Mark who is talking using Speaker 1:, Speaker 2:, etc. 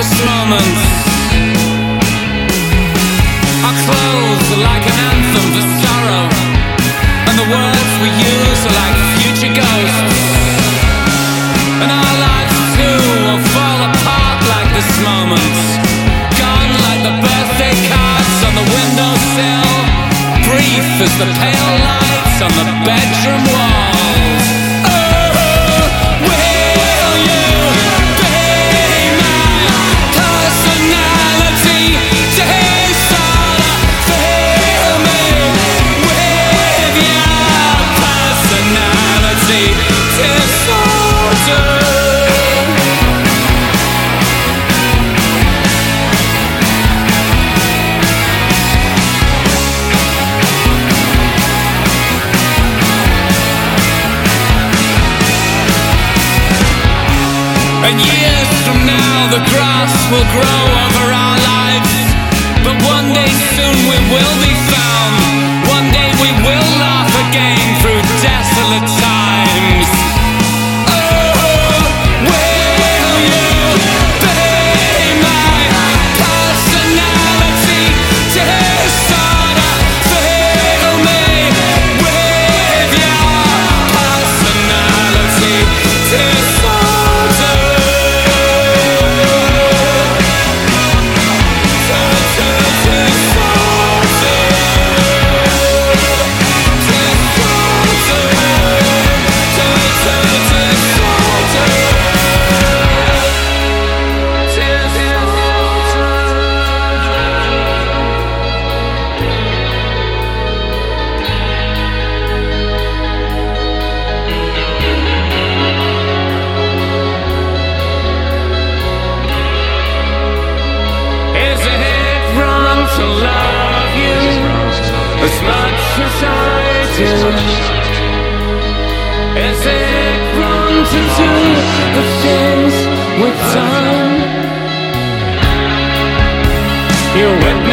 Speaker 1: precious moments. Our clothes are like an anthem for sorrow, and the words we use are like future ghosts. And our lives too will fall apart like this moment, gone like the birthday cards on the windowsill, brief as the pale lights on the bedroom walls. And years from now the grass will grow over our lives, but one day soon we will be found. One day we will laugh again through desolate times. Oh, will you be my personality to sort of fill me with your personality to sort of. To love you as much as I do. Is it wrong to do the things we've done? You're with me.